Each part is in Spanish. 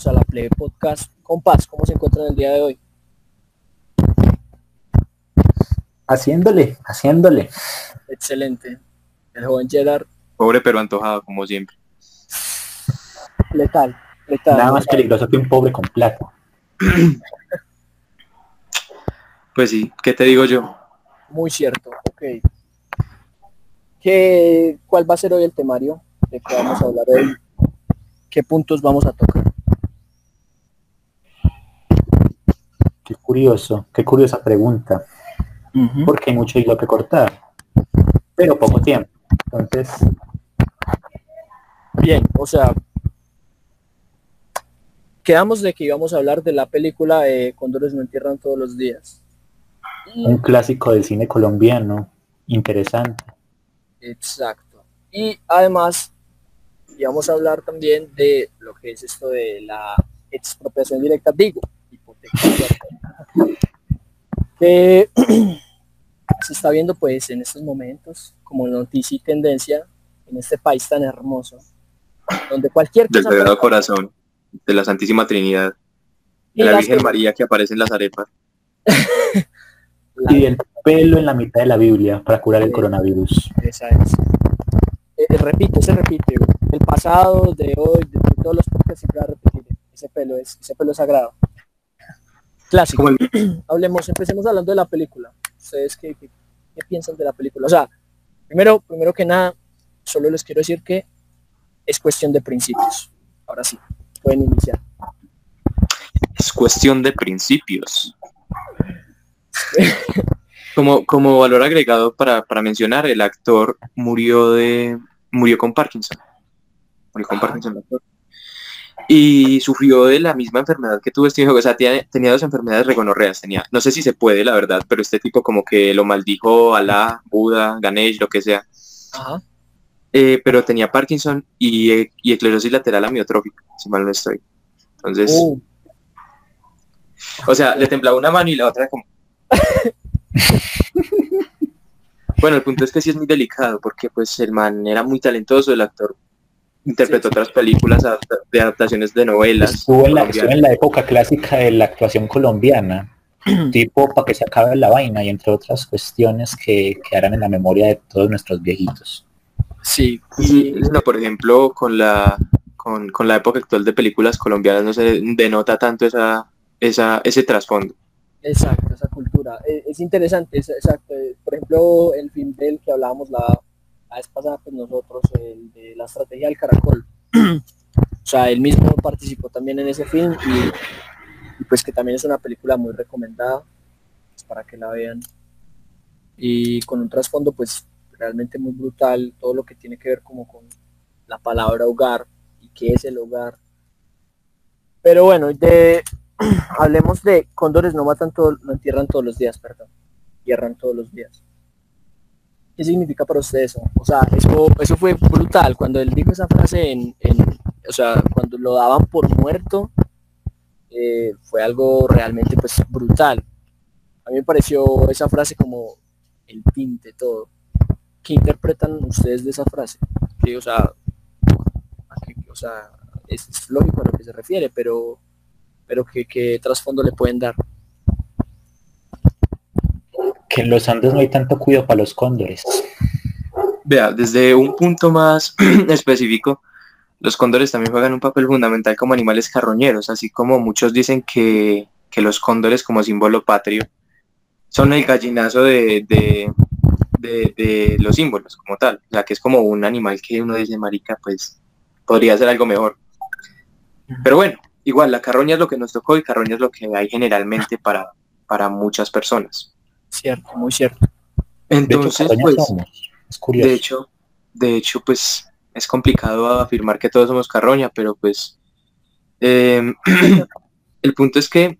bienvenidos a la Plebe Podcast. Compás, ¿cómo se encuentran el día de hoy? Haciéndole. Excelente. El joven Gerard, Pobre pero antojado, como siempre. letal. Nada más peligroso que un pobre con plata. Pues sí, ¿qué te digo yo? Muy cierto, ok. ¿Cuál va a ser hoy el temario de que vamos a hablar hoy? ¿Qué puntos vamos a tocar? Qué curiosa pregunta. Porque hay mucho hilo que cortar, pero poco tiempo. Entonces, bien, o sea, quedamos de que íbamos a hablar de la película Cóndores no entierran todos los días. un clásico del cine colombiano, interesante. Exacto. Y además íbamos a hablar también de lo que es esto de la expropiación directa, digo, hipoteca, que se está viendo pues en estos momentos como noticia y tendencia en este país tan hermoso, donde cualquier Del cosa Sagrado Corazón, de la Santísima Trinidad, de la Virgen María que aparece en las arepas. Y del pelo en la mitad de la Biblia para curar el coronavirus. Esa es. Se repite. El pasado, de hoy, de todos los podcasts siempre va a repetir. Ese pelo es sagrado. Clásico. Empecemos hablando de la película. ¿Ustedes qué piensan de la película? O sea, primero que nada, solo les quiero decir que es cuestión de principios. Ahora sí, pueden iniciar. Es cuestión de principios. Como valor agregado para mencionar, el actor murió con Parkinson. Murió con Parkinson el actor. Y sufrió de la misma enfermedad que tuvo este hijo. O sea, tenía dos enfermedades regonorreas. No sé si se puede, la verdad, pero este tipo como que lo maldijo Alá, Buda, Ganesh, lo que sea. Ajá. Pero tenía Parkinson y esclerosis lateral amiotrófica, si mal no estoy. Entonces, o sea, le temblaba una mano y la otra como... Bueno, el punto es que sí es muy delicado, porque pues el man era muy talentoso, el actor interpretó otras películas de adaptaciones de novelas. Estuvo en la época clásica de la actuación colombiana, tipo para que se acabe la vaina y entre otras cuestiones que quedarán en la memoria de todos nuestros viejitos. Sí. No, por ejemplo, con la época actual de películas colombianas no se denota tanto ese trasfondo. Exacto, esa cultura. Es interesante, exacto. Por ejemplo, el film del que hablábamos la vez pasada, pues nosotros, el de la estrategia del caracol. O sea, él mismo participó también en ese film y pues que también es una película muy recomendada, pues, para que la vean. Y con un trasfondo pues realmente muy brutal, todo lo que tiene que ver como con la palabra hogar y qué es el hogar. Pero bueno, hablemos de Cóndores no entierran todos los días, entierran todos los días. ¿Qué significa para usted eso? O sea, eso fue brutal. Cuando él dijo esa frase o sea, cuando lo daban por muerto, fue algo realmente pues brutal. A mí me pareció esa frase como el tinte, todo. ¿Qué interpretan ustedes de esa frase? Que, o sea, es lógico a lo que se refiere, pero ¿qué trasfondo le pueden dar? Que en los Andes no hay tanto cuidado para los cóndores. Vea, desde un punto más específico, los cóndores también juegan un papel fundamental como animales carroñeros, así como muchos dicen que los cóndores como símbolo patrio son el gallinazo de los símbolos como tal. O sea, que es como un animal que uno dice, marica, pues podría ser algo mejor. Pero bueno, igual la carroña es lo que nos tocó y carroña es lo que hay generalmente para muchas personas. Cierto, muy cierto. Entonces, pues, es curioso. De hecho, pues, es complicado afirmar que todos somos carroña, pero pues, el punto es que,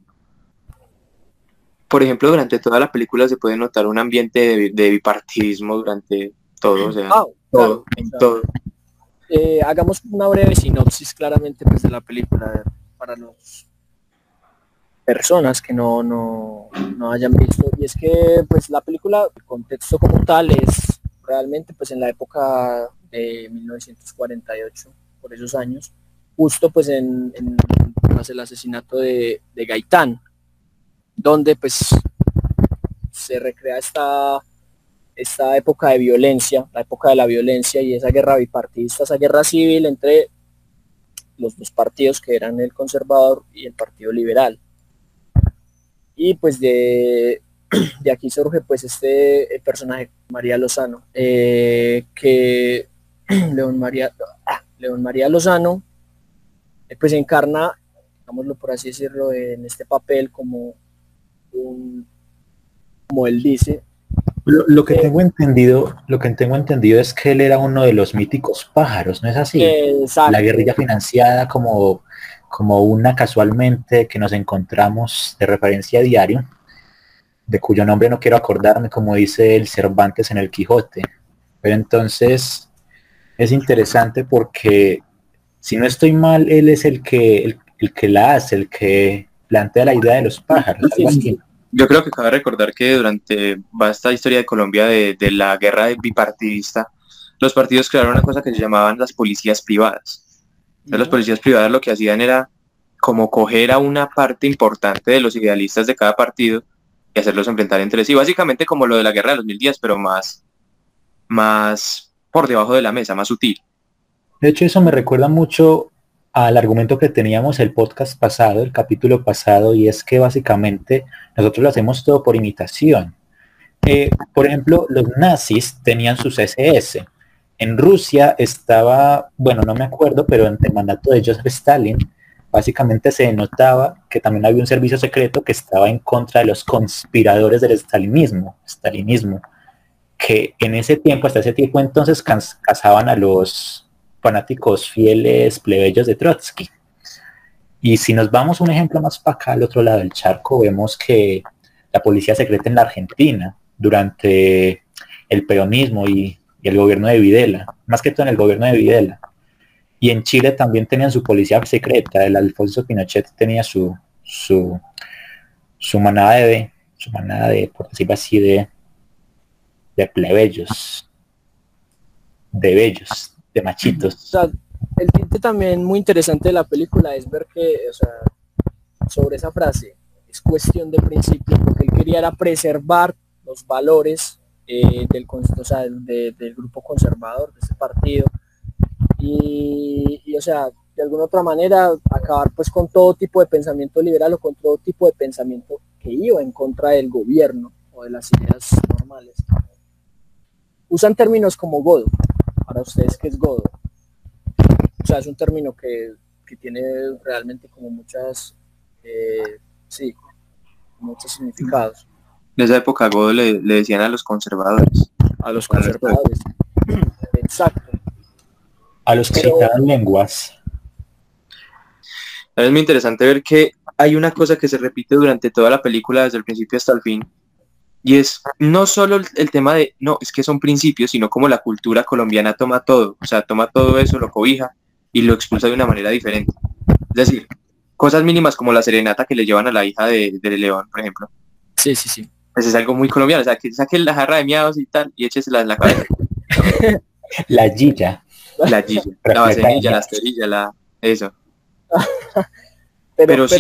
por ejemplo, durante toda la película se puede notar un ambiente de bipartidismo durante todo, o sea, todo, en todo. Hagamos una breve sinopsis claramente pues, de la película para las personas que no hayan visto, y es que pues la película, el contexto como tal es realmente pues en la época de 1948, por esos años, justo pues en tras el asesinato de Gaitán, donde pues se recrea esta época de violencia, la época de la violencia y esa guerra bipartidista, esa guerra civil entre los dos partidos que eran el conservador y el partido liberal. Y pues de aquí surge pues el personaje María Lozano, que León María Lozano pues encarna, digámoslo por así decirlo, en este papel como él dice. Lo que tengo entendido es que él era uno de los míticos pájaros, ¿no es así? Exacto. La guerrilla financiada como una casualmente que nos encontramos de referencia a diario, de cuyo nombre no quiero acordarme, como dice el Cervantes en el Quijote. Pero entonces es interesante porque, si no estoy mal, él es el que la hace, el que plantea la idea de los pájaros. Sí, sí. Yo creo que cabe recordar que durante esta historia de Colombia de la guerra bipartidista, los partidos crearon una cosa que se llamaban las policías privadas. Entonces, los policías privadas lo que hacían era como coger a una parte importante de los idealistas de cada partido y hacerlos enfrentar entre sí, básicamente como lo de la guerra de los 1000 días, pero más por debajo de la mesa, más sutil. De hecho, eso me recuerda mucho al argumento que teníamos el podcast pasado, el capítulo pasado, y es que básicamente nosotros lo hacemos todo por imitación. Por ejemplo, los nazis tenían sus SS. En Rusia estaba, bueno, no me acuerdo, pero en el mandato de Joseph Stalin, básicamente se notaba que también había un servicio secreto que estaba en contra de los conspiradores del stalinismo, que en ese tiempo, hasta ese tiempo entonces, cazaban a los fanáticos fieles plebeyos de Trotsky. Y si nos vamos un ejemplo más para acá, al otro lado del charco, vemos que la policía secreta en la Argentina, durante el peronismo y el gobierno de Videla, más que todo en el gobierno de Videla, y en Chile también tenían su policía secreta. El Alfonso Pinochet tenía su manada de, por decirlo así, de plebeyos, de bellos, de machitos. O sea, el tinte también muy interesante de la película es ver que, o sea, sobre esa frase, es cuestión de principio, lo que él quería era preservar los valores del grupo conservador, de ese partido, y o sea, de alguna otra manera acabar pues con todo tipo de pensamiento liberal o con todo tipo de pensamiento que iba en contra del gobierno o de las ideas normales. Usan términos como godo. Para ustedes, ¿qué es godo? O sea, es un término que tiene realmente como muchos significados. En esa época godo le decían a los conservadores. A los conservadores. Exacto. A los que citaban lenguas. Es muy interesante ver que hay una cosa que se repite durante toda la película, desde el principio hasta el fin, y es no solo el tema de, no, es que son principios, sino como la cultura colombiana toma todo, o sea, toma todo eso, lo cobija y lo expulsa de una manera diferente. Es decir, cosas mínimas como la serenata que le llevan a la hija de León, por ejemplo. Sí. Pues es algo muy colombiano, o sea, que saquen la jarra de miados y tal, y échesela en la cabeza. La gilla. La vaselilla, la esterilla, eso. pero sí.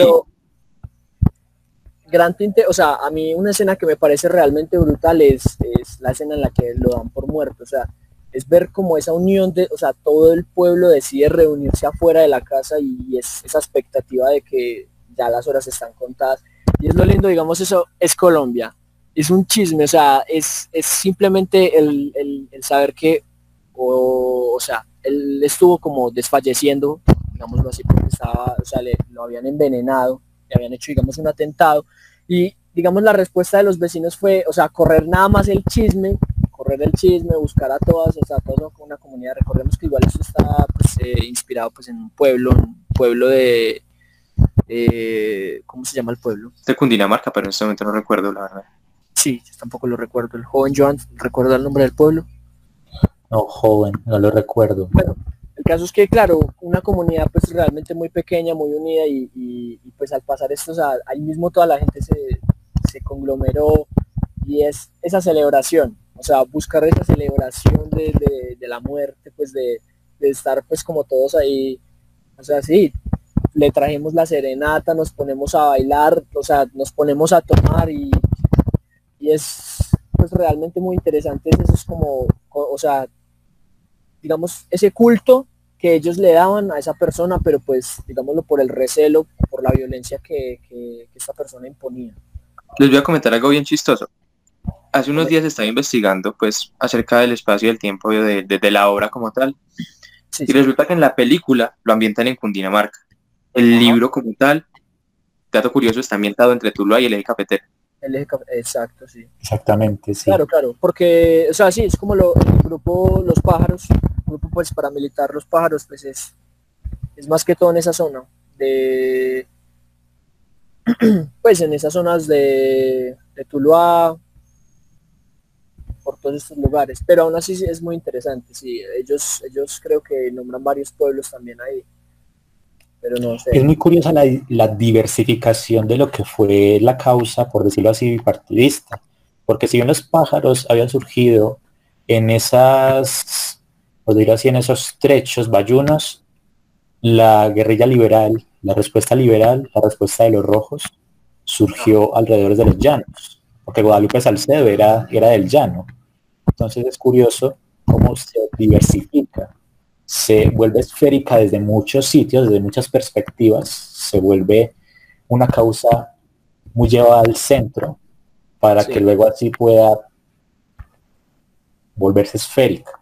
Gran tinte, o sea, a mí una escena que me parece realmente brutal es la escena en la que lo dan por muerto, o sea, es ver como esa unión o sea, todo el pueblo decide reunirse afuera de la casa y es esa expectativa de que ya las horas están contadas, y es lo lindo, digamos, eso es Colombia, es un chisme, o sea, es simplemente el saber que, o sea, él estuvo como desfalleciendo, digámoslo así, porque estaba, o sea, lo habían envenenado, le habían hecho, digamos, un atentado, y digamos la respuesta de los vecinos fue, o sea, correr nada más el chisme, buscar a todas, o sea, todo con una comunidad. Recordemos que igual esto está pues, inspirado pues en un pueblo de ¿cómo se llama el pueblo? De Cundinamarca, pero en este momento no recuerdo, la verdad. Sí, yo tampoco lo recuerdo. El joven Joan, ¿recuerda el nombre del pueblo? No, joven, no lo recuerdo. Bueno, el caso es que, claro, una comunidad pues realmente muy pequeña, muy unida y pues al pasar esto, o sea, ahí mismo toda la gente se conglomeró y es esa celebración, o sea, buscar esa celebración de la muerte, pues de estar pues como todos ahí, o sea, sí, le trajimos la serenata, nos ponemos a bailar, o sea, nos ponemos a tomar y es pues realmente muy interesante. Eso es como, o sea, digamos, ese culto que ellos le daban a esa persona, pero pues, digámoslo, por el recelo, por la violencia que esta persona imponía. Les voy a comentar algo bien chistoso. Hace unos días estaba investigando pues acerca del espacio y el tiempo de la obra como tal. Sí, Y resulta que en la película lo ambientan en Cundinamarca. El libro como tal, dato curioso, está ambientado entre Tuluá y el eje cafetero. Exacto, sí. Exactamente, sí. Claro, porque, o sea, sí, es como el grupo Los Pájaros, el grupo pues paramilitar Los Pájaros, pues es más que todo en esa zona, pues en esas zonas de Tuluá, por todos estos lugares, pero aún así es muy interesante, sí, ellos creo que nombran varios pueblos también ahí, pero no sé. Es muy curiosa la diversificación de lo que fue la causa, por decirlo así, bipartidista, porque si bien los pájaros habían surgido en esas, por decirlo así, en esos trechos bayunos, la guerrilla liberal, la respuesta liberal, la respuesta de los rojos, surgió alrededor de los llanos, porque Guadalupe Salcedo era del llano. Entonces es curioso cómo se diversifica, se vuelve esférica desde muchos sitios, desde muchas perspectivas, se vuelve una causa muy llevada al centro para que luego así pueda volverse esférica.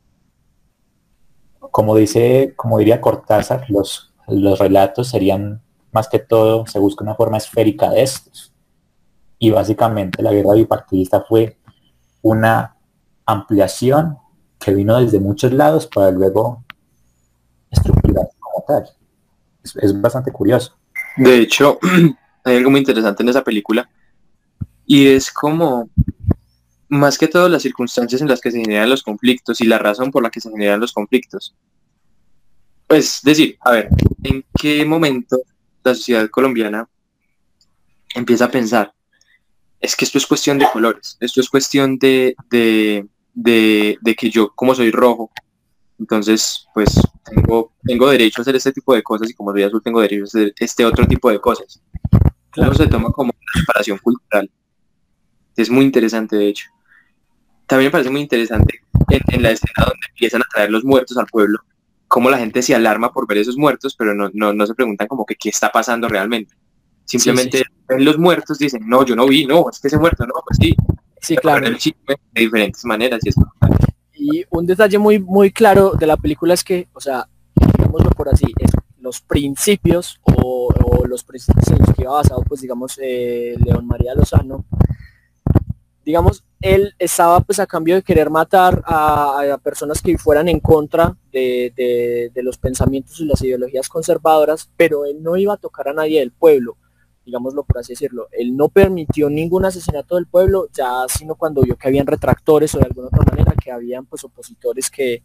Como diría Cortázar, los relatos serían más que todo, se busca una forma esférica de estos. Y básicamente la guerra bipartidista fue una ampliación que vino desde muchos lados para luego estructurar como tal. Es bastante curioso. De hecho, hay algo muy interesante en esa película y es como, más que todo, las circunstancias en las que se generan los conflictos y la razón por la que se generan los conflictos. Pues decir, a ver, ¿en qué momento la sociedad colombiana empieza a pensar? Es que esto es cuestión de colores, esto es cuestión de que yo, como soy rojo, entonces pues tengo derecho a hacer este tipo de cosas y como soy azul tengo derecho a hacer este otro tipo de cosas. Claro, se toma como una separación cultural. Es muy interesante, de hecho. También me parece muy interesante en la escena donde empiezan a traer los muertos al pueblo, cómo la gente se alarma por ver esos muertos, pero no se preguntan como que qué está pasando realmente. Simplemente ven los muertos, dicen, no, yo no vi, no, es que ese muerto, no, pues sí. Sí, claro. El chisme de diferentes maneras y un detalle muy, muy claro de la película es que, o sea, digámoslo por así, los principios o los principios en los que iba basado, pues digamos, León María Lozano, digamos, él estaba pues a cambio de querer matar a personas que fueran en contra de los pensamientos y las ideologías conservadoras, pero él no iba a tocar a nadie del pueblo, digámoslo por así decirlo. Él no permitió ningún asesinato del pueblo, ya sino cuando vio que habían retractores o de alguna otra manera que habían pues opositores que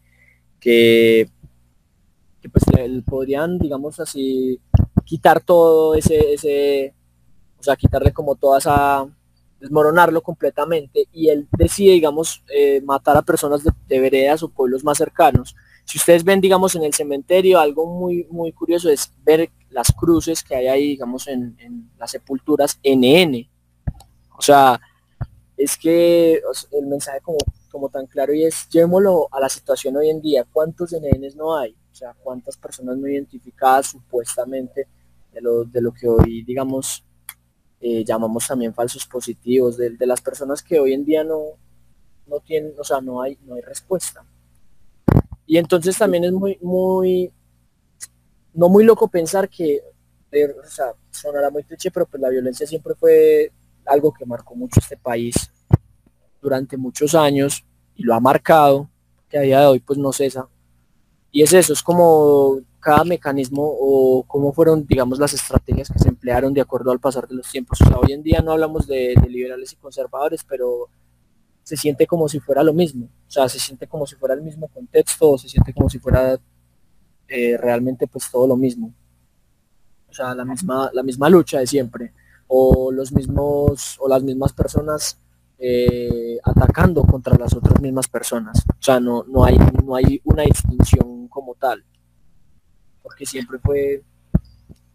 pues le podrían, digamos así, quitar todo o sea, quitarle como toda esa, desmoronarlo completamente, y él decide, digamos, matar a personas de veredas o pueblos más cercanos. Si ustedes ven, digamos, en el cementerio, algo muy, muy curioso es ver las cruces que hay ahí, digamos, en las sepulturas NN. O sea, es que el mensaje como tan claro y es, llevémoslo a la situación hoy en día, ¿cuántos NNs no hay? O sea, ¿cuántas personas no identificadas supuestamente de lo que hoy, digamos, llamamos también falsos positivos, de las personas que hoy en día no tienen, o sea, no hay respuesta? Y entonces también es muy, muy, no muy loco pensar que, o sea, sonará muy cliché, pero pues la violencia siempre fue algo que marcó mucho este país durante muchos años y lo ha marcado, que a día de hoy pues no cesa. Y es eso, es como cada mecanismo o cómo fueron, digamos, las estrategias que se emplearon de acuerdo al pasar de los tiempos. O sea, hoy en día no hablamos de liberales y conservadores, pero se siente como si fuera lo mismo. O sea, se siente como si fuera el mismo contexto, o se siente como si fuera realmente pues todo lo mismo. O sea, la misma lucha de siempre. O los mismos, o las mismas personas atacando contra las otras mismas personas. O sea, no hay una distinción como tal, porque siempre fue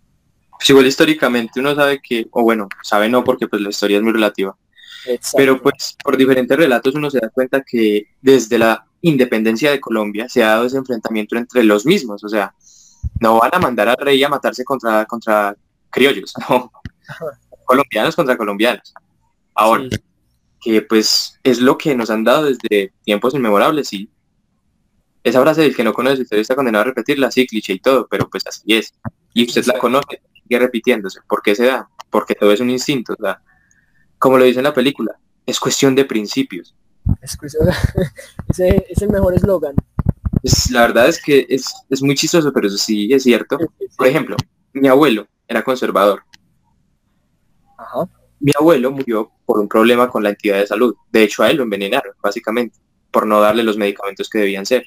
Pues igual históricamente uno sabe que, o bueno, sabe no porque pues la historia es muy relativa, Exacto. pero pues por diferentes relatos uno se da cuenta que desde la independencia de Colombia se ha dado ese enfrentamiento entre los mismos, o sea, no van a mandar al rey a matarse contra criollos, no, colombianos contra colombianos. Ahora, Sí, que pues es lo que nos han dado desde tiempos inmemorables y esa frase del que no conoce la historia está condenado a repetirla, sí, cliché y todo, pero pues así es. Y usted la conoce, sigue repitiéndose. ¿Por qué se da? Porque todo es un instinto, o sea, como lo dice en la película, es cuestión de principios. ese es el mejor eslogan. La verdad es que es muy chistoso, pero eso sí es cierto. Por ejemplo, mi abuelo era conservador. Ajá. Mi abuelo murió por un problema con la entidad de salud. De hecho, a él lo envenenaron, básicamente, por no darle los medicamentos que debían ser.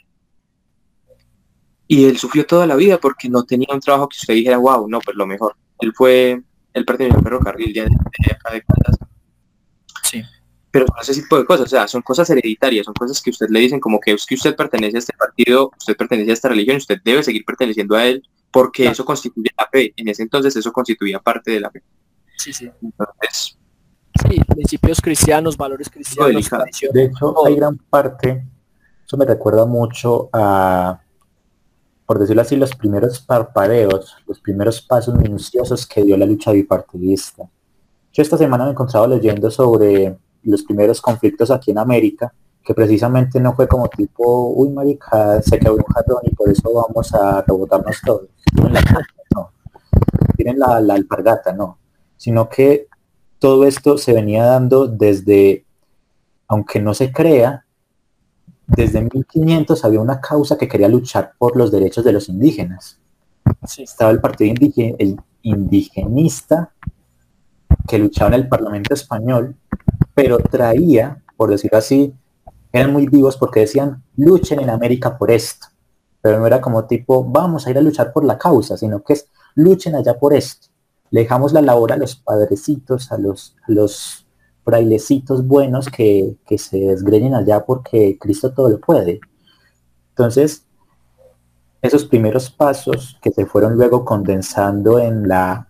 Y él sufrió toda la vida porque no tenía un trabajo que usted dijera, wow, no, pues lo mejor. Él perteneció al ferrocarril de acá de Caldas. Sí. Pero son ese tipo de cosas, o sea, son cosas hereditarias, son cosas que usted le dicen como que es que usted pertenece a este partido, usted pertenece a esta religión, usted debe seguir perteneciendo a él porque eso constituye la fe. En ese entonces eso constituía parte de la fe. Sí, sí. Entonces, Sí, principios cristianos, valores cristianos, delicado. tradición. De hecho, hay gran parte, eso me recuerda mucho a, por decirlo así, los primeros parpadeos, los primeros pasos minuciosos que dio la lucha bipartidista. Yo esta semana me encontraba leyendo sobre los primeros conflictos aquí en América, que precisamente no fue como tipo, uy marica, se quebró un jarrón y por eso vamos a rebotarnos todos. No, tienen la alpargata, no. Sino que todo esto se venía dando desde, aunque no se crea, desde 1500 había una causa que quería luchar por los derechos de los indígenas. Sí. Estaba el partido el indigenista que luchaba en el Parlamento español, pero traía, por decirlo así, eran muy vivos porque decían, luchen en América por esto. Pero no era como tipo, vamos a ir a luchar por la causa, sino que es, luchen allá por esto. Le dejamos la labor a los padrecitos, a los frailecitos buenos que se desgreñen allá porque Cristo todo lo puede. Entonces, esos primeros pasos que se fueron luego condensando en la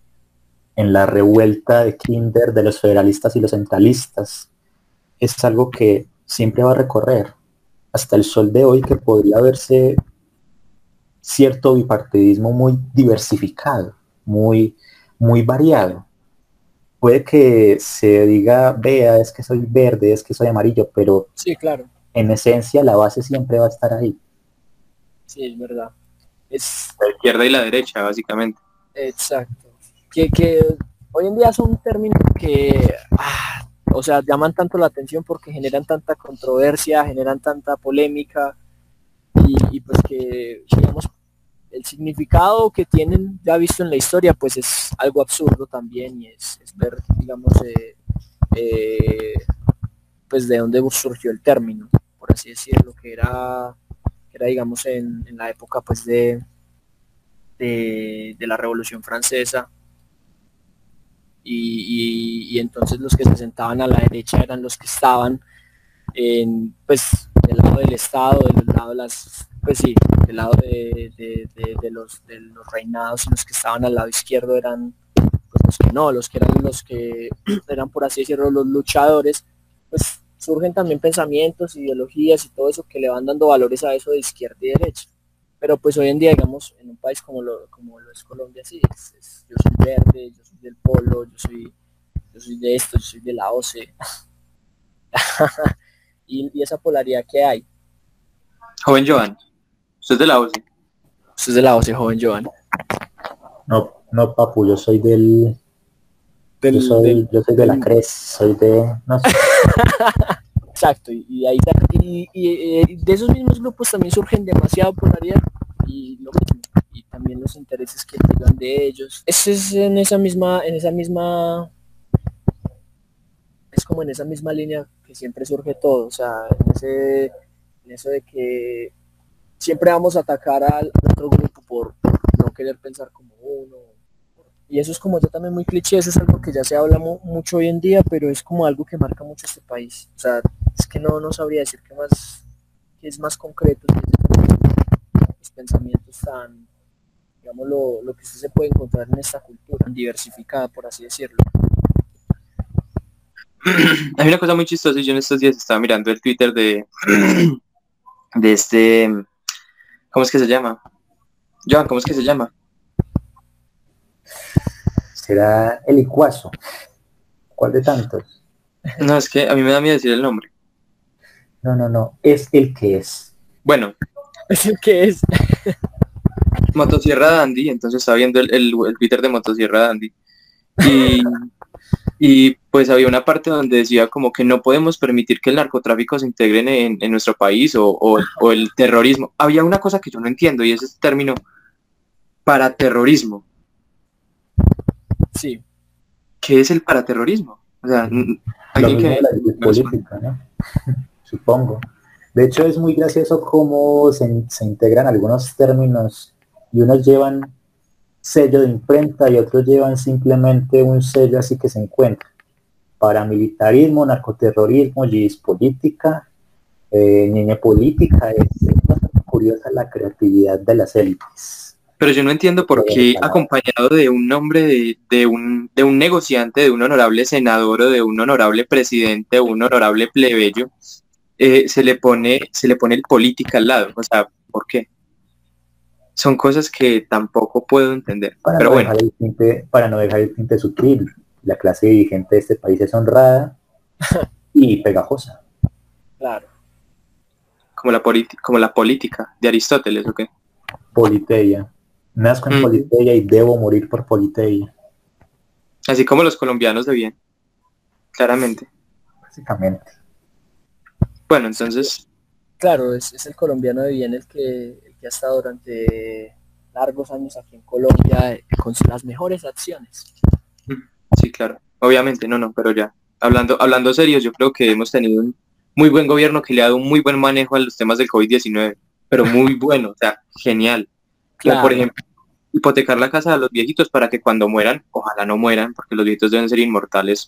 revuelta de Kinder de los federalistas y los centralistas, es algo que siempre va a recorrer hasta el sol de hoy, que podría verse cierto bipartidismo muy diversificado, muy, muy variado. Puede que se diga, vea, es que soy verde, es que soy amarillo, pero sí, claro. En esencia la base siempre va a estar ahí. Sí, es verdad. Es la izquierda y la derecha, básicamente. exacto. Que hoy en día son términos que, o sea, llaman tanto la atención porque generan tanta controversia, generan tanta polémica y pues que, digamos, el significado que tienen ya visto en la historia pues es algo absurdo también y es ver, digamos, pues de dónde surgió el término, por así decirlo, que era digamos, en la época pues de la Revolución Francesa. Y entonces los que se sentaban a la derecha eran los que estaban pues del lado del Estado, del lado de las, pues sí, del lado de los reinados, y los que estaban al lado izquierdo eran pues los que no, los que eran por así decirlo los luchadores. Pues surgen también pensamientos, ideologías y todo eso que le van dando valores a eso de izquierda y derecha. Pero pues hoy en día, digamos, en un país como lo es Colombia, sí, yo soy verde, yo soy del polo, yo soy de esto, yo soy de la OCE. y esa polaridad que hay. Joven Joan, usted es de la OCE. Usted es de la OCE, joven Joan. No, papu, yo soy yo soy de la CRES, soy de, no sé. Exacto, y ahí y de esos mismos grupos también surgen demasiada polaridad y lo mismo, y también los intereses que llegan de ellos. Es en esa misma, es como en esa misma línea que siempre surge todo, o sea, en eso de que siempre vamos a atacar al otro grupo por no querer pensar como uno. Y eso es como ya también muy cliché, eso es algo que ya se habla mucho hoy en día, pero es como algo que marca mucho este país. O sea, es que no sabría decir que es más concreto, que los pensamientos tan digamos, lo que usted se puede encontrar en esta cultura tan diversificada, por así decirlo. Hay una cosa muy chistosa, y yo en estos días estaba mirando el Twitter de este, ¿cómo es que se llama? Joan, ¿cómo es que se llama? ¿Será el Icuazo? ¿Cuál de tantos? No, es que a mí me da miedo decir el nombre. No, es el que es. Bueno, ¿Es el que es? Motosierra Dandy, entonces estaba viendo el Twitter de Motosierra Dandy. Y pues había una parte donde decía como que no podemos permitir que el narcotráfico se integre en nuestro país o el terrorismo. Había una cosa que yo no entiendo y es el término paraterrorismo. Sí. ¿Qué es el paraterrorismo? O sea, alguien que... La política, ¿no? Supongo. De hecho, es muy gracioso cómo se integran algunos términos y unos llevan sello de imprenta y otros llevan simplemente un sello así que se encuentra. Paramilitarismo, narcoterrorismo, política, niña política. Es bastante curiosa la creatividad de las élites. Pero yo no entiendo por qué acompañado de un nombre de un negociante, de un honorable senador o de un honorable presidente o un honorable plebeyo, se le pone el política al lado. O sea, ¿por qué? Son cosas que tampoco puedo entender. Pero bueno. Para no dejar el tinte sutil. La clase dirigente de este país es honrada y pegajosa. Claro. Como la política de Aristóteles, ¿o qué? Politeia. Nazco en Politeia y debo morir por Politeia. Así como los colombianos de bien. Claramente. Básicamente. Bueno, entonces... Claro, es el colombiano de bien el que ha estado durante largos años aquí en Colombia con las mejores acciones. Sí, claro. Obviamente, pero ya. Hablando serios, yo creo que hemos tenido un muy buen gobierno que le ha dado un muy buen manejo a los temas del COVID-19. Pero muy bueno, o sea, genial. Claro. Por ejemplo, hipotecar la casa de los viejitos para que cuando mueran, ojalá no mueran, porque los viejitos deben ser inmortales.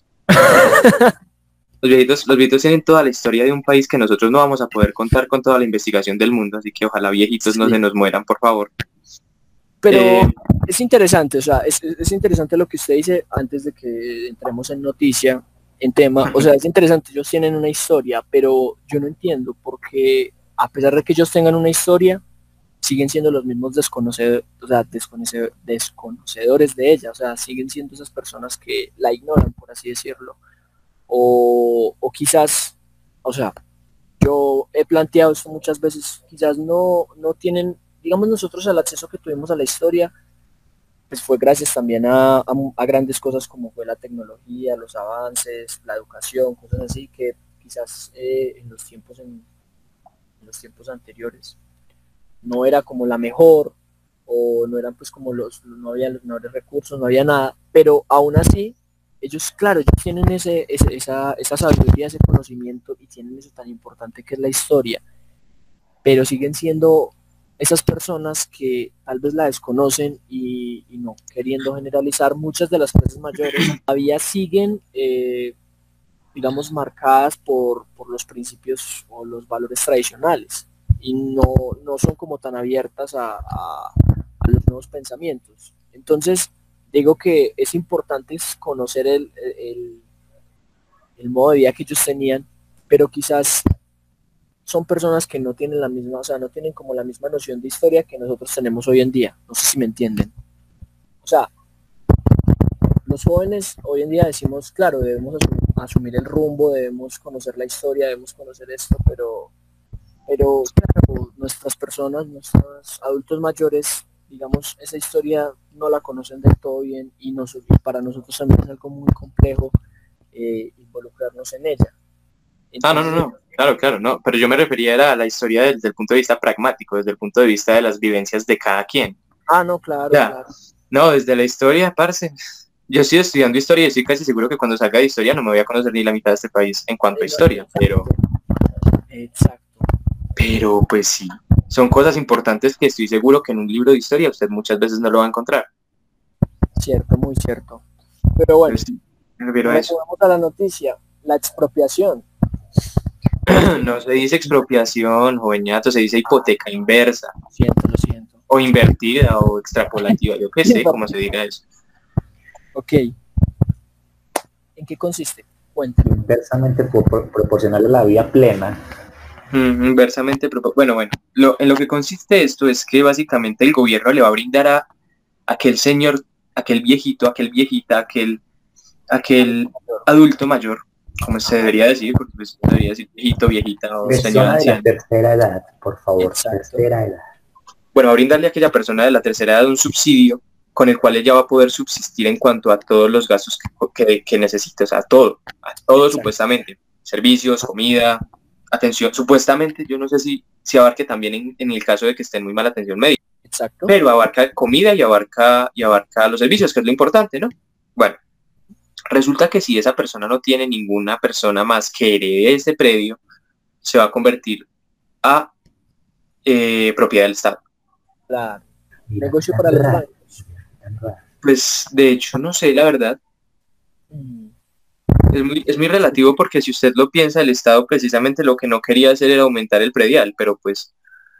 Los viejitos tienen toda la historia de un país que nosotros no vamos a poder contar con toda la investigación del mundo, así que ojalá viejitos no se nos mueran, por favor. Pero es interesante, o sea, es interesante lo que usted dice antes de que entremos en noticia, en tema, o sea, es interesante, ellos tienen una historia, pero yo no entiendo por qué, a pesar de que ellos tengan una historia, siguen siendo los mismos desconocedores de ella, o sea, siguen siendo esas personas que la ignoran, por así decirlo. O quizás, o sea, yo he planteado esto muchas veces, quizás no tienen, digamos, nosotros el acceso que tuvimos a la historia, pues fue gracias también a grandes cosas como fue la tecnología, los avances, la educación, cosas así que quizás en los tiempos anteriores no era como la mejor, o no eran pues como no había los mejores recursos, no había nada, pero aún así ellos, claro, ellos tienen esa sabiduría, ese conocimiento y tienen eso tan importante que es la historia, pero siguen siendo esas personas que tal vez la desconocen y no queriendo generalizar, muchas de las clases mayores todavía siguen, digamos, marcadas por los principios o los valores tradicionales y no son como tan abiertas a los nuevos pensamientos. Entonces, digo que es importante conocer el modo de vida que ellos tenían, pero quizás son personas que no tienen la misma, o sea, no tienen como la misma noción de historia que nosotros tenemos hoy en día. No sé si me entienden. O sea, los jóvenes hoy en día decimos, claro, debemos asumir el rumbo, debemos conocer la historia, debemos conocer esto, pero claro, nuestras personas, nuestros adultos mayores, digamos, esa historia no la conocen del todo bien y para nosotros también es algo muy complejo involucrarnos en ella. Entonces, no. Claro, no. Pero yo me refería a la historia desde el punto de vista pragmático, desde el punto de vista de las vivencias de cada quien. Claro, claro. No, desde la historia, parce. Yo estoy estudiando historia y estoy casi seguro que cuando salga de historia no me voy a conocer ni la mitad de este país en cuanto a historia, Exacto. Pero pues sí, son cosas importantes que estoy seguro que en un libro de historia usted muchas veces no lo va a encontrar. Cierto, muy cierto. Pero bueno, vamos a la noticia, la expropiación. No se dice expropiación, joveñato, se dice hipoteca inversa. Lo siento. o invertida o extrapolativa, yo qué sé cómo se diga eso. Ok. ¿En qué consiste? Cuéntame. Inversamente proporcional a la vida plena. Inversamente, bueno, en lo que consiste esto es que básicamente el gobierno le va a brindar a aquel señor, aquel viejito, aquel viejita, aquel adulto mayor, como se debería decir, porque pues no debería decir viejito, viejita o señor Persona de la anciano. tercera edad, por favor. Exacto. Tercera edad. Bueno, a brindarle a aquella persona de la tercera edad un subsidio con el cual ella va a poder subsistir en cuanto a todos los gastos que necesite, o sea, a todo Exacto. Supuestamente, servicios, comida, atención, supuestamente, yo no sé si abarque también en el caso de que esté en muy mala atención médica. Exacto. Pero abarca comida y abarca los servicios, que es lo importante, ¿no? Bueno, resulta que si esa persona no tiene ninguna persona más que herede ese predio, se va a convertir a propiedad del Estado. Claro. Negocio para los bancos. Pues de hecho no sé, la verdad. Es muy relativo porque si usted lo piensa, el Estado precisamente lo que no quería hacer era aumentar el predial, pero pues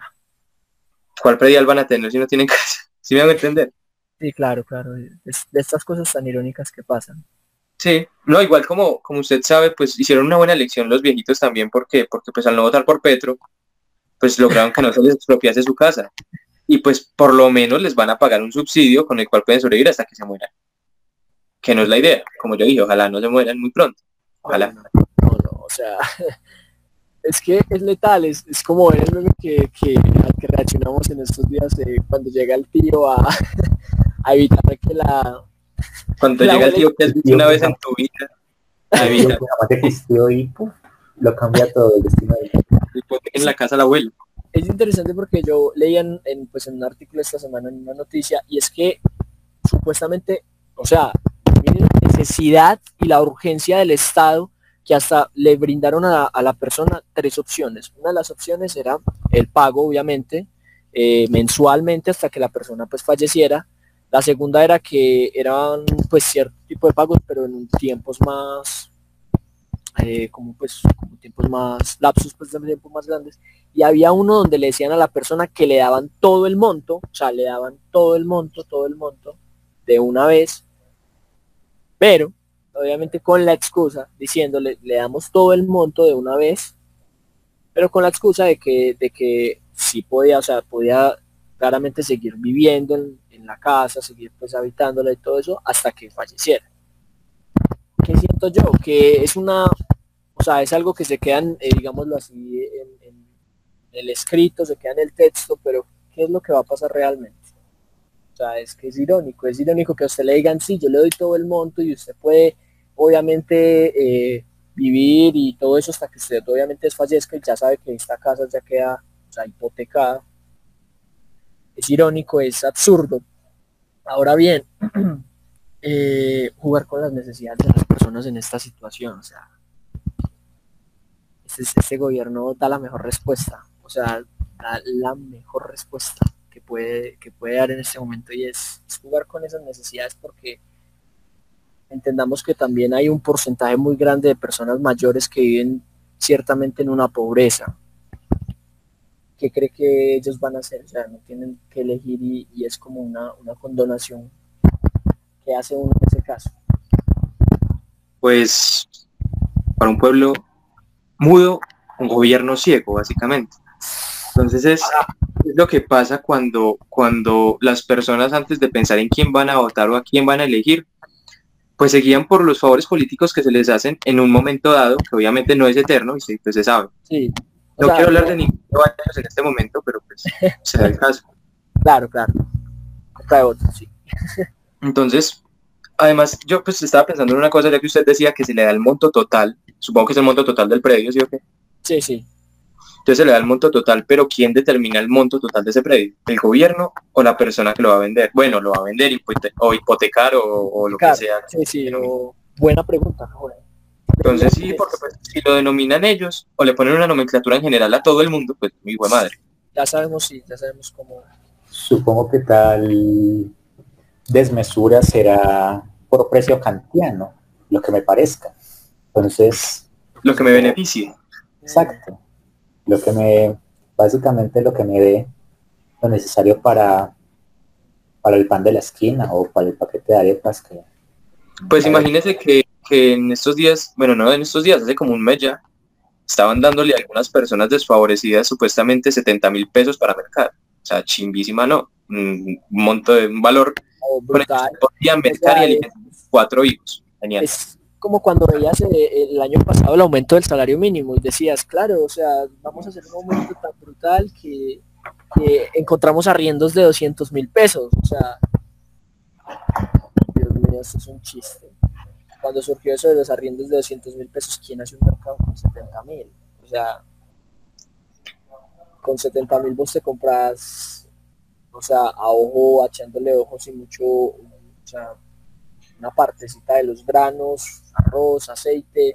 ¿cuál predial van a tener si no tienen casa? ¿Sí me van a entender? Sí, claro. Es de estas cosas tan irónicas que pasan. Sí, no, igual como usted sabe, pues hicieron una buena elección los viejitos también, porque pues al no votar por Petro, pues lograron que no se les expropiase su casa. Y pues por lo menos les van a pagar un subsidio con el cual pueden sobrevivir hasta que se mueran. Que no es la idea, como yo dije, ojalá no se mueran muy pronto. Ojalá. No, o sea, es que es letal, es como ver el meme al que reaccionamos en estos días cuando llega el tío a evitar que Cuando llega el tío que has visto una vez en tu vida, evita. Y lo cambia todo el destino de en la casa la abuela. Es interesante porque yo leía en un artículo esta semana, en una noticia, y es que supuestamente, o sea, miren la necesidad y la urgencia del Estado, que hasta le brindaron a la persona 3 opciones. Una de las opciones era el pago, obviamente, mensualmente hasta que la persona pues falleciera. La segunda era que eran pues cierto tipo de pagos, pero en tiempos más, como tiempos más, lapsos pues de tiempo más grandes. Y había uno donde le decían a la persona que le daban todo el monto, o sea, le daban todo el monto de una vez, pero obviamente con la excusa, diciéndole, le damos todo el monto de una vez, pero con la excusa de que sí podía, o sea, podía claramente seguir viviendo en la casa, seguir pues habitándola y todo eso, hasta que falleciera. ¿Qué siento yo? Que es o sea, es algo que se queda, digámoslo así, en el escrito, se queda en el texto, pero ¿qué es lo que va a pasar realmente? O sea, es que es irónico que a usted le digan, sí, yo le doy todo el monto y usted puede, obviamente, vivir y todo eso hasta que usted obviamente desfallezca y ya sabe que esta casa ya queda, o sea, hipotecada. Es irónico, es absurdo. Ahora bien, jugar con las necesidades de las personas en esta situación, o sea, este gobierno da la mejor respuesta, o sea, da la mejor respuesta que puede dar en este momento, y es jugar con esas necesidades, porque entendamos que también hay un porcentaje muy grande de personas mayores que viven ciertamente en una pobreza. ¿Qué cree que ellos van a hacer? O sea, no tienen que elegir y es como una condonación que hace uno en ese caso. Pues para un pueblo mudo, un gobierno ciego, básicamente. Entonces es lo que pasa cuando las personas, antes de pensar en quién van a votar o a quién van a elegir, pues se guían por los favores políticos que se les hacen en un momento dado, que obviamente no es eterno y pues se sabe. Sí. No quiero hablar de ningún años en este momento, pero pues se da el caso. Claro. Otra de otro, sí. Entonces, además, yo pues estaba pensando en una cosa, ya que usted decía que se le da el monto total, supongo que es el monto total del predio, ¿sí o qué? Sí. Entonces se le da el monto total, pero ¿quién determina el monto total de ese predio? ¿El gobierno o la persona que lo va a vender? Bueno, lo va a vender o hipotecar o lo que sea. Sí, buena pregunta. Joder. Entonces sí, porque pues, si lo denominan ellos o le ponen una nomenclatura en general a todo el mundo, pues muy buena madre. Ya sabemos cómo. Supongo que tal desmesura será por precio kantiano, lo que me parezca. Entonces, lo que me beneficie. Exacto. Básicamente lo que me dé. lo necesario para el pan de la esquina o para el paquete de arepas que... Pues imagínese que en estos días, bueno, no en estos días, hace como un mes ya, estaban dándole a algunas personas desfavorecidas supuestamente 70.000 pesos para mercar. O sea, chimbísima, ¿no? Un monto de un valor con el que brutal. usted podía O mercar y sea, alimentar 4 hijos. Genial. es como cuando veías el año pasado el aumento del salario mínimo y decías, claro, o sea, vamos a hacer un aumento tan brutal que encontramos arriendos de 200.000 pesos. O sea, Dios mío, esto es un chiste. Cuando surgió eso de los arriendos de 200.000 pesos, ¿quién hace un mercado con 70.000? O sea, con 70.000 vos te compras, o sea, a ojo, echándole ojos y mucho, o sea, una partecita de los granos, arroz, aceite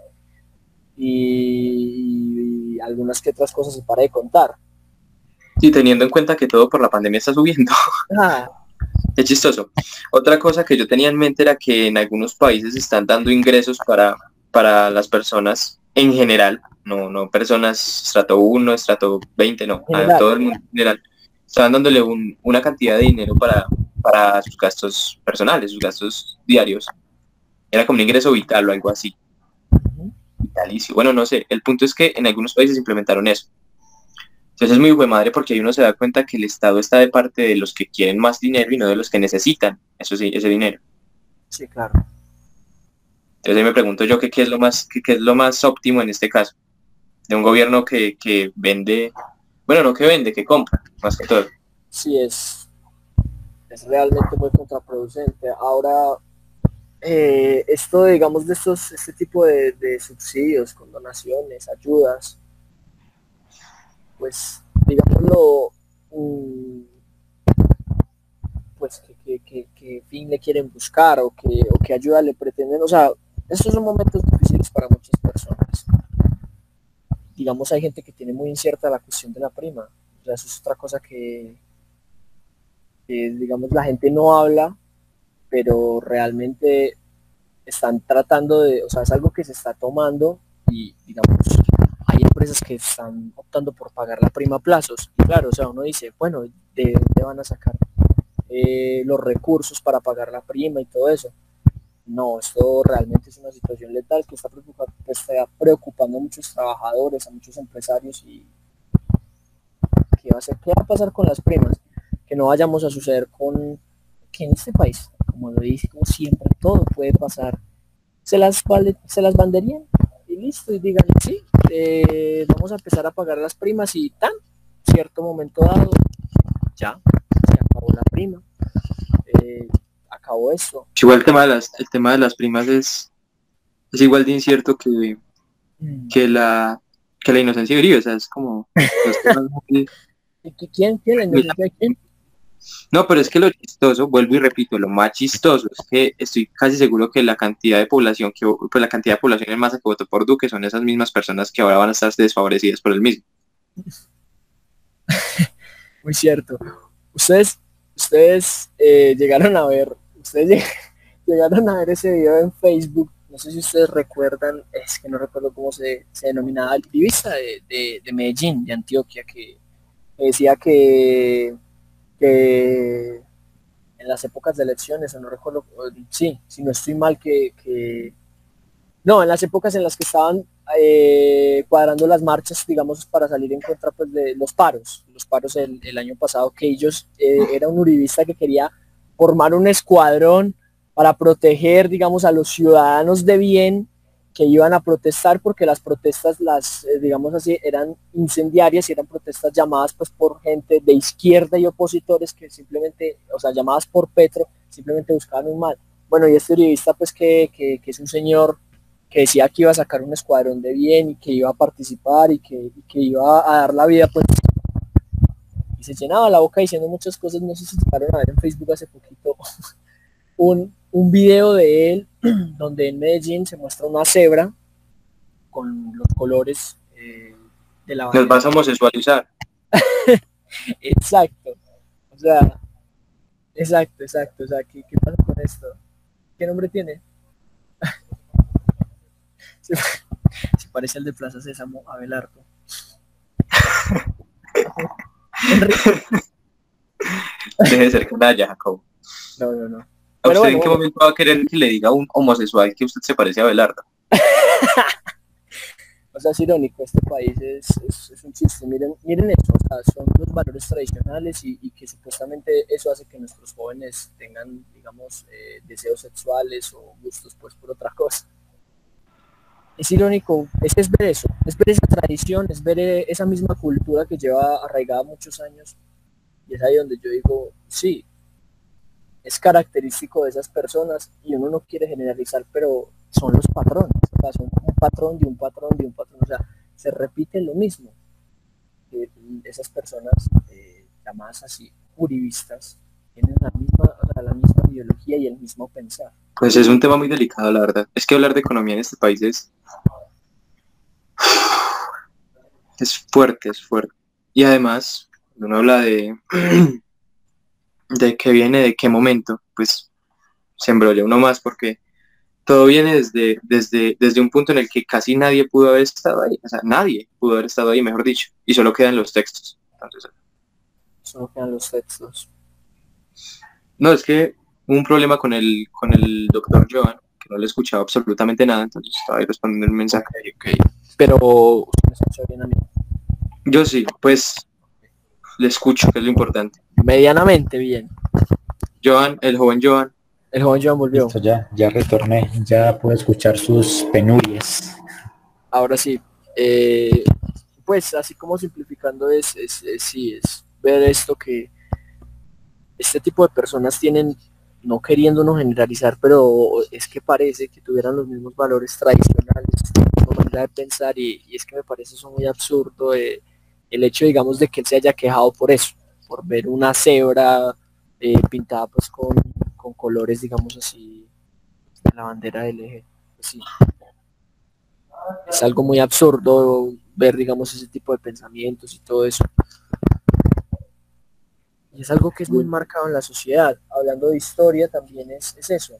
y algunas que otras cosas se para de contar. Y teniendo en cuenta que todo por la pandemia está subiendo. Ah, Es chistoso. Otra cosa que yo tenía en mente era que en algunos países están dando ingresos para las personas en general, no personas estrato 1, estrato 20, no, a general. todo el mundo en general. Estaban dándole una cantidad de dinero para sus gastos personales, sus gastos diarios. Era como un ingreso vital o algo así, vitalicio. Bueno, no sé, el punto es que en algunos países implementaron eso. Entonces es muy hijo de madre porque ahí uno se da cuenta que el Estado está de parte de los que quieren más dinero y no de los que necesitan eso sí, ese dinero. Sí, claro. Entonces ahí me pregunto yo qué es lo más, qué es lo más óptimo en este caso, de un gobierno que vende, bueno, no que vende, que compra, más que todo. Sí, es realmente muy contraproducente. Ahora, esto, digamos, este tipo de subsidios, con donaciones, ayudas, pues, digámoslo, pues, que fin le quieren buscar o que ayuda le pretenden. O sea, estos son momentos difíciles para muchas personas. Digamos, hay gente que tiene muy incierta la cuestión de la prima. O sea, eso es otra cosa que digamos, la gente no habla, pero realmente están tratando de, o sea, es algo que se está tomando y, digamos, hay empresas que están optando por pagar la prima a plazos. Y claro, o sea, uno dice, bueno, ¿de dónde van a sacar los recursos para pagar la prima y todo eso? No, esto realmente es una situación letal que está preocupando a muchos trabajadores, a muchos empresarios y ¿qué va a pasar con las primas? Que no vayamos a suceder con que en este país, como lo dice, como siempre, todo puede pasar. Se las banderían y listo, y digan, sí, vamos a empezar a pagar las primas y tan, cierto momento dado, ya, se acabó la prima, acabó esto. Igual el tema de las primas es igual de incierto que la, que la inocencia viva, o sea, es como los temas muy... ¿Quién? ¿La inocencia de quién? No, pero es que lo chistoso, vuelvo y repito, lo más chistoso es que estoy casi seguro que la cantidad de población pues la cantidad de población en masa que votó por Duque son esas mismas personas que ahora van a estar desfavorecidas por el mismo. Muy cierto. Ustedes llegaron a ver, llegaron a ver ese video en Facebook. No sé si ustedes recuerdan, es que no recuerdo cómo se denominaba, el activista de Medellín, de Antioquia, que decía que en las épocas de elecciones, o no recuerdo, sí, si no estoy mal, no, en las épocas en las que estaban cuadrando las marchas, digamos, para salir en contra pues, de los paros el año pasado, que ellos, era un uribista que quería formar un escuadrón para proteger, digamos, a los ciudadanos de bien que iban a protestar, porque las protestas, digamos así, eran incendiarias y eran protestas llamadas pues por gente de izquierda y opositores que simplemente, o sea, llamadas por Petro, simplemente buscaban un mal. Bueno, y este uribista pues que es un señor que decía que iba a sacar un escuadrón de bien y que iba a participar y que iba a dar la vida, pues, y se llenaba la boca diciendo muchas cosas. No sé si llegaron a ver en Facebook hace poquito un video de él donde en Medellín se muestra una cebra con los colores de la bandera. Nos vas a homosexualizar. Exacto, o sea, exacto, o sea, ¿qué pasa con esto? ¿Qué nombre tiene? Se parece al de Plaza Sésamo, Abelardo. Deje de ser canalla, Jacobo. No. ¿A Pero usted en bueno, qué momento va a querer que le diga a un homosexual que usted se parece a Abelardo? o sea, es irónico, este país es un chiste. Miren eso, o sea, son los valores tradicionales y que supuestamente eso hace que nuestros jóvenes tengan, digamos, deseos sexuales o gustos pues por otra cosa. Es irónico, es ver eso, es ver esa tradición, es ver esa misma cultura que lleva arraigada muchos años. Y es ahí donde yo digo, sí, es característico de esas personas y uno no quiere generalizar, pero son los patrones, o sea, son un patrón de un patrón de un patrón, o sea, se repite lo mismo. Esas personas llamadas así, uribistas, tienen la misma ideología y el mismo pensar. Pues es un tema muy delicado, la verdad. Es que hablar de economía en este país es fuerte, es fuerte. Y además, cuando uno habla de qué viene, de qué momento, pues se embrolla uno más porque todo viene desde un punto en el que casi nadie pudo haber estado ahí. O sea, nadie pudo haber estado ahí, mejor dicho. Y solo quedan los textos. Entonces, Solo quedan los textos. no, es que hubo un problema con el doctor Joan, que no le escuchaba absolutamente nada, entonces estaba ahí respondiendo el mensaje. Okay. Pero usted me escucha bien a mí. Yo sí, pues le escucho, que es lo importante. Medianamente bien. Joan, el joven Joan. El joven Joan volvió. Listo, ya retorné, ya puedo escuchar sus penurias. Ahora sí. Pues así como simplificando sí, es ver esto que este tipo de personas tienen, no queriéndonos generalizar, pero es que parece que tuvieran los mismos valores tradicionales, la misma manera de pensar y es que me parece eso muy absurdo el hecho, digamos, de que él se haya quejado por eso, por ver una cebra pintada pues con colores, digamos así, de la bandera del eje. Pues sí, es algo muy absurdo ver, digamos, ese tipo de pensamientos y todo eso. Y es algo que es muy marcado en la sociedad. Hablando de historia también es eso.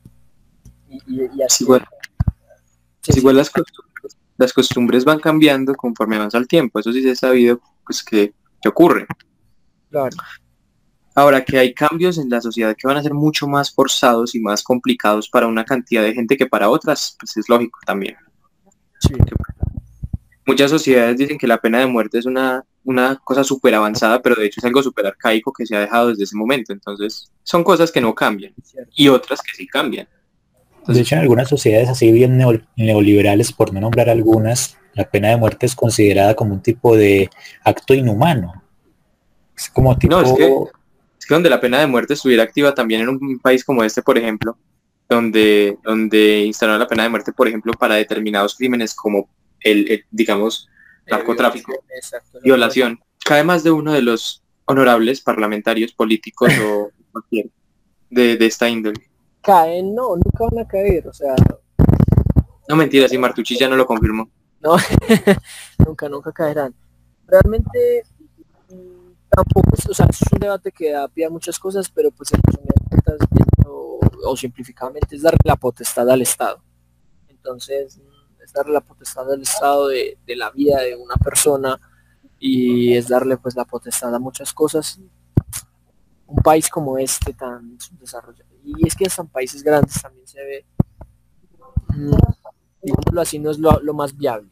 Y Es así igual, sí, es sí, igual las costumbres van cambiando conforme avanza el tiempo, eso sí se ha sabido pues, que ocurre. claro. Ahora que hay cambios en la sociedad que van a ser mucho más forzados y más complicados para una cantidad de gente que para otras, pues es lógico también. Sí, Muchas sociedades dicen que la pena de muerte es una cosa súper avanzada, pero de hecho es algo súper arcaico que se ha dejado desde ese momento. Entonces, son cosas que no cambian cierto. y otras que sí cambian. De hecho, en algunas sociedades así bien neoliberales, por no nombrar algunas, la pena de muerte es considerada como un tipo de acto inhumano. Es como No, es que tipo, donde la pena de muerte estuviera activa también en un país como este, por ejemplo, donde instalaron la pena de muerte, por ejemplo, para determinados crímenes como digamos, narcotráfico, Exacto. violación. Cae más de uno de los honorables parlamentarios políticos o cualquier de esta índole. Caen, no, nunca van a caer, o sea, No, mentira, si Martucci ya no lo confirmó. no, nunca caerán. Realmente tampoco, o sea, es un debate que da pie a muchas cosas, pero pues en resumidas cuentas, o simplificadamente, es darle la potestad al Estado. Entonces, es darle la potestad al Estado de la vida de una persona y es darle pues la potestad a muchas cosas. Un país como este tan subdesarrollado, y es que hasta en países grandes también se ve, digámoslo así, no es lo más viable.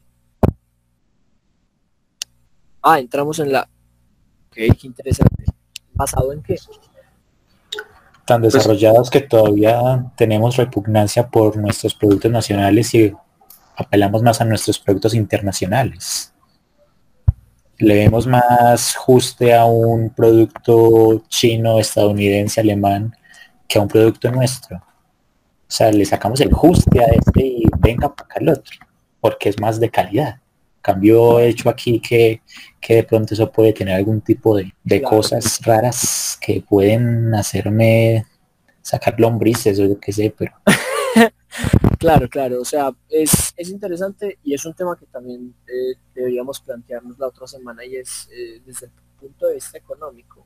Entramos en la... Ok, qué interesante. ¿Basado en qué? tan Pues, desarrollados que todavía tenemos repugnancia por nuestros productos nacionales y apelamos más a nuestros productos internacionales. Le vemos más juste a un producto chino, estadounidense, alemán, que a un producto nuestro. O sea, le sacamos el juste a este y venga para acá el otro, porque es más de calidad. Cambio hecho aquí que de pronto eso puede tener algún tipo de Claro. cosas raras que pueden hacerme sacar lombrices o yo qué sé, pero Claro, o sea, es interesante y es un tema que también deberíamos plantearnos la otra semana y es desde el punto de vista económico.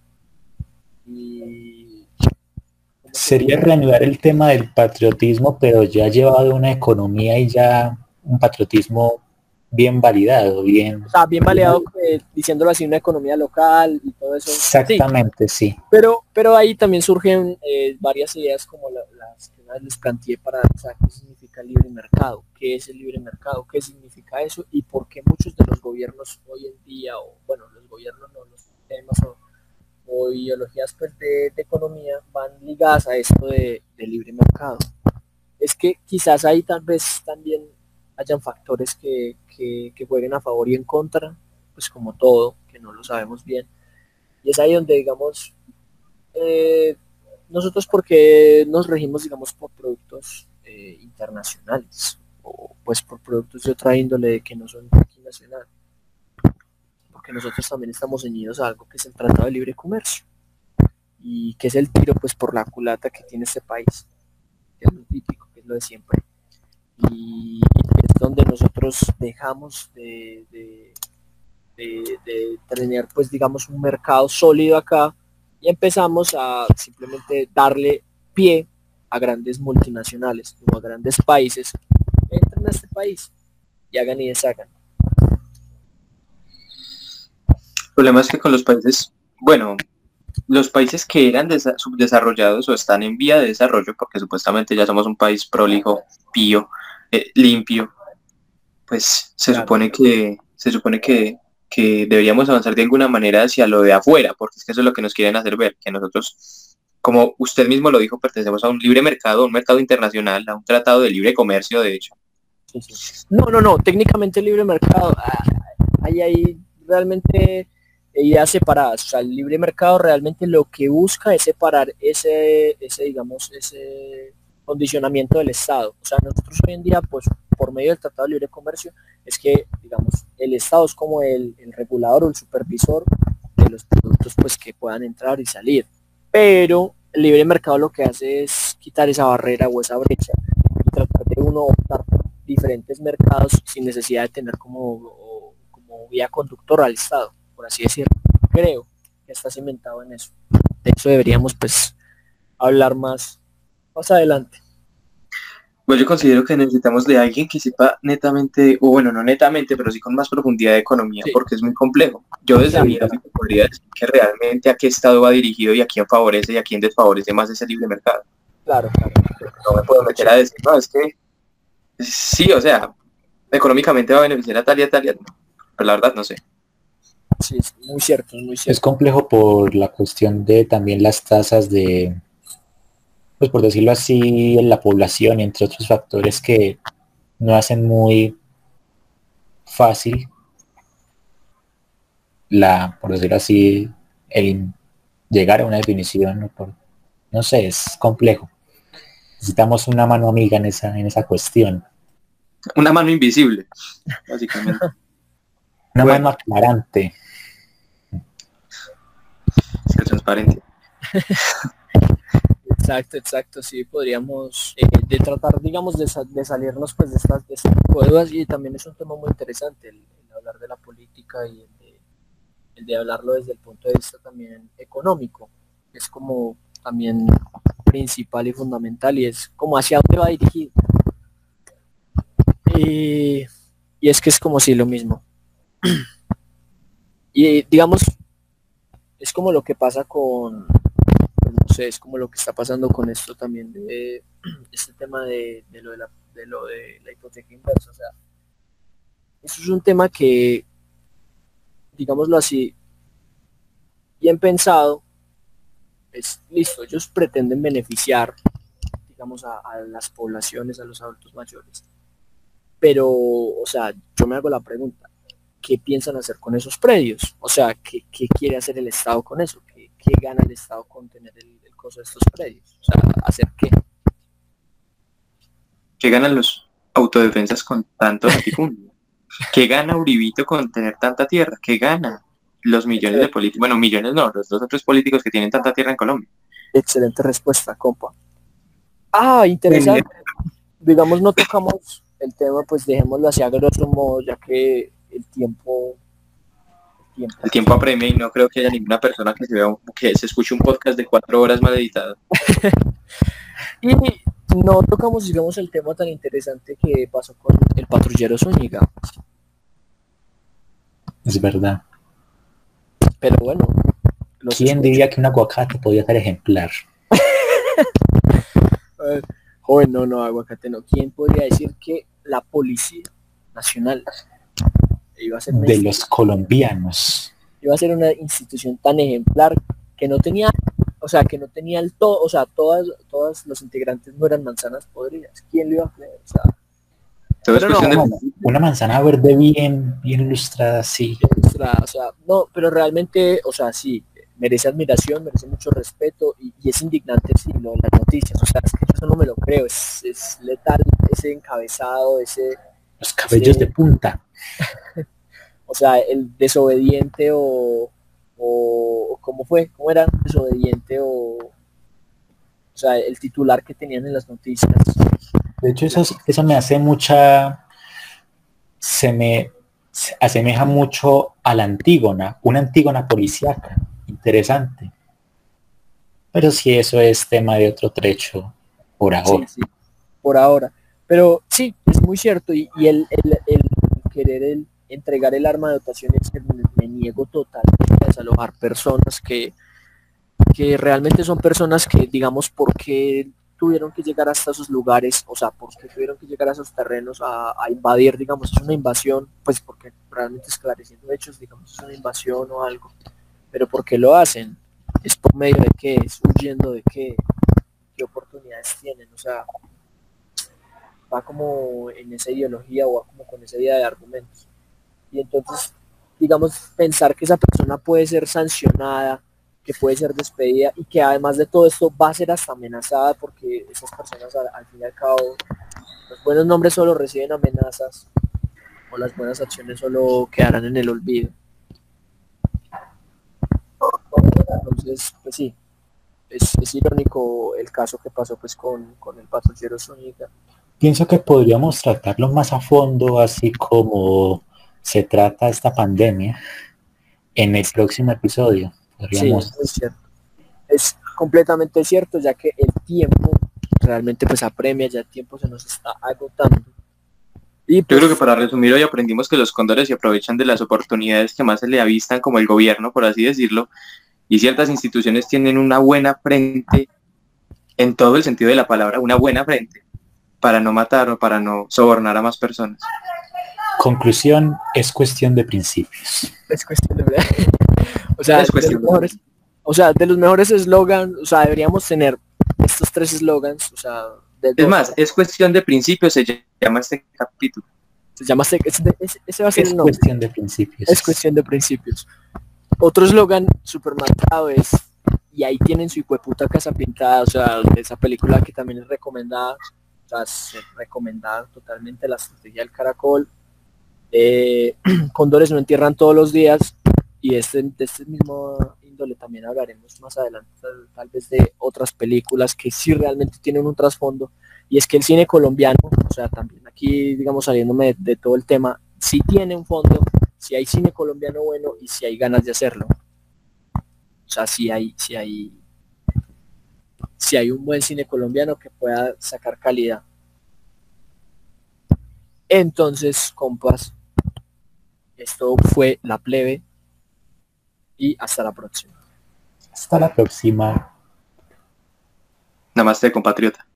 Y sería reanudar el tema del patriotismo, pero ya llevado a una economía y ya un patriotismo bien validado, bien... O sea, bien validado, diciéndolo así, una economía local y todo eso. Exactamente, sí. Pero ahí también surgen varias ideas como las que una vez les planteé para saber qué significa libre mercado, qué es el libre mercado, qué significa eso y por qué muchos de los gobiernos hoy en día, o bueno, los gobiernos no, los temas o ideologías pues, de economía van ligadas a esto de libre mercado. Es que quizás ahí tal vez también hayan factores que jueguen a favor y en contra, pues como todo, que no lo sabemos bien. Y es ahí donde, digamos, nosotros porque nos regimos, digamos, por productos internacionales, o pues por productos de otra índole que no son aquí nacional, porque nosotros también estamos ceñidos a algo que es el Tratado de Libre Comercio, y que es el tiro pues por la culata que tiene este país, que es lo típico, que es lo de siempre, y es donde nosotros dejamos de tener pues digamos un mercado sólido acá y empezamos a simplemente darle pie a grandes multinacionales o a grandes países que entran a este país y hagan y deshagan. El problema es que con los países, bueno, los países que eran subdesarrollados o están en vía de desarrollo, porque supuestamente ya somos un país prolijo, pío, limpio, pues se supone que deberíamos avanzar de alguna manera hacia lo de afuera, porque es que eso es lo que nos quieren hacer ver, que nosotros, como usted mismo lo dijo, pertenecemos a un libre mercado, un mercado internacional, a un tratado de libre comercio, de hecho. Sí, sí. No, técnicamente el libre mercado, hay realmente ideas separadas. O sea, el libre mercado realmente lo que busca es separar ese condicionamiento del Estado. O sea, nosotros hoy en día, pues, por medio del Tratado de Libre Comercio, es que, digamos, el Estado es como el regulador o el supervisor de los productos, pues, que puedan entrar y salir. Pero el libre mercado lo que hace es quitar esa barrera o esa brecha y tratar de uno optar por diferentes mercados sin necesidad de tener como vía conductora al Estado, por así decirlo. Creo que está cimentado en eso. De eso deberíamos pues hablar más adelante. Pues yo considero que necesitamos de alguien que sepa netamente, o bueno, no netamente, pero sí con más profundidad de economía, sí, porque es muy complejo. Yo desde mi ámbito podría decir que realmente a qué estado va dirigido y a quién favorece y a quién desfavorece más ese libre mercado. Claro. No me puedo meter a decir, no, es que sí, o sea, económicamente va a beneficiar a tal y a tal y a tal, pero la verdad no sé. Sí, es muy cierto, es muy cierto. Es complejo por la cuestión de también las tasas de, pues por decirlo así, en la población y entre otros factores que no hacen muy fácil por decirlo así, el llegar a una definición, no sé, es complejo. Necesitamos una mano amiga en esa cuestión. Una mano invisible, básicamente. Una mano aclarante. Es que transparente. Exacto, sí, podríamos de tratar, digamos, de salirnos pues de estas dudas, y también es un tema muy interesante el hablar de la política y el de hablarlo desde el punto de vista también económico, es como también principal y fundamental, y es como hacia dónde va dirigido. Y es que es como si lo mismo. Y digamos, es como lo que pasa con, no sé, es como lo que está pasando con esto también de este tema de lo de la hipoteca inversa. O sea, eso es un tema que, digámoslo así, bien pensado, es listo, ellos pretenden beneficiar, digamos, a las poblaciones, a los adultos mayores. Pero, o sea, yo me hago la pregunta, ¿qué piensan hacer con esos predios? O sea, ¿qué quiere hacer el Estado con eso? ¿Qué gana el Estado con tener el costo de estos predios? O sea, ¿hacer qué? ¿Qué ganan los autodefensas con tanto latifundio? ¿Qué gana Uribito con tener tanta tierra? ¿Qué gana los millones de políticos? Bueno, millones no, los 2 o 3 políticos que tienen tanta tierra en Colombia. Excelente respuesta, compa. Interesante. Digamos, no tocamos el tema, pues dejémoslo así a grosso modo, ya que el tiempo apremia y no creo que haya ninguna persona que se escuche un podcast de 4 horas mal editado. Y no tocamos, digamos, el tema tan interesante que pasó con el patrullero Zúñiga. Es verdad. Pero bueno, ¿Quién diría que un aguacate podía ser ejemplar? Joven, no, aguacate no. ¿Quién podría decir que la Policía Nacional iba a ser de los colombianos? Iba a ser una institución tan ejemplar que no tenía, o sea, que no tenía el todo, o sea, todas los integrantes no eran manzanas podridas. ¿Quién lo iba a creer? O sea, una manzana verde bien ilustrada, sí. O sea, no, pero realmente, o sea, sí, merece admiración, merece mucho respeto y es indignante, sí, lo de las noticias, o sea, es que yo eso no me lo creo, es letal ese encabezado, los cabellos de punta. O sea, el desobediente o ¿cómo fue? ¿Cómo era? Desobediente o sea, el titular que tenían en las noticias. De hecho, eso me hace se me asemeja mucho a la Antígona, una Antígona policíaca, interesante. Pero sí, eso es tema de otro trecho por ahora. Sí, por ahora. Pero sí, es muy cierto. Y el querer entregar el arma de dotación es que me niego totalmente a desalojar personas que realmente son personas que, digamos, ¿por qué tuvieron que llegar hasta esos lugares? O sea, ¿por qué tuvieron que llegar a esos terrenos a invadir? Digamos, es una invasión, pues porque realmente esclareciendo hechos, digamos, es una invasión o algo. Pero ¿por qué lo hacen? ¿Es por medio de qué? ¿Es huyendo de qué? ¿Qué oportunidades tienen? O sea, va como en esa ideología o va como con esa idea de argumentos. Y entonces, digamos, pensar que esa persona puede ser sancionada, que puede ser despedida y que además de todo esto va a ser hasta amenazada porque esas personas al fin y al cabo, los buenos nombres solo reciben amenazas o las buenas acciones solo quedarán en el olvido. Entonces, pues sí, es irónico el caso que pasó pues con el patrullero Zúñiga. Pienso que podríamos tratarlo más a fondo, así como se trata esta pandemia, en el próximo episodio. Podríamos... Sí, es cierto. Es completamente cierto, ya que el tiempo realmente pues apremia, ya el tiempo se nos está agotando. Y pues, yo creo que para resumir, hoy aprendimos que los cóndores se aprovechan de las oportunidades que más se le avistan, como el gobierno, por así decirlo, y ciertas instituciones tienen una buena frente, en todo el sentido de la palabra, una buena frente, para no matar o para no sobornar a más personas. Conclusión, es cuestión de principios. Es cuestión de verdad. O sea, es cuestión de los mejores eslogans, o sea, deberíamos tener estos 3 eslogans, o sea, es más, es cuestión de principios, se llama este capítulo. Se llama ese va a ser el nombre. Es cuestión de principios. Es cuestión de principios. Otro eslogan super marcado es, y ahí tienen su hijueputa casa pintada, o sea, esa película que también es recomendada, o sea, es recomendada totalmente, La Estrategia del Caracol. Cóndores no entierran todos los días, y de este mismo índole también hablaremos más adelante, tal vez de otras películas que sí realmente tienen un trasfondo, y es que el cine colombiano, o sea, también aquí, digamos, saliéndome de todo el tema, sí tiene un fondo, si hay cine colombiano bueno y si hay ganas de hacerlo. O sea, si hay un buen cine colombiano que pueda sacar calidad. Entonces, compas, esto fue La Plebe y hasta la próxima. Hasta la próxima. Namaste, compatriota.